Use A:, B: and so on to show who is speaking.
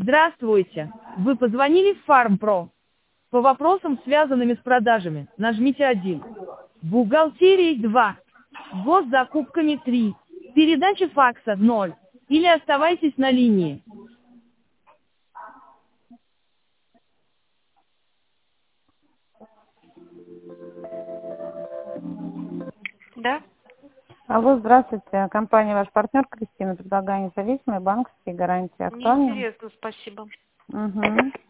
A: Здравствуйте. Вы позвонили в FarmPro. По вопросам, связанным с продажами, нажмите 1. Бухгалтерией 2. Госзакупками 3. Передача факса 0. Или оставайтесь на линии.
B: Да?
C: Алло, здравствуйте. Компания «Ваш партнер» Кристина. Предлагаю независимые банковские гарантии. Актуально?
B: Неинтересно, спасибо.
C: Угу.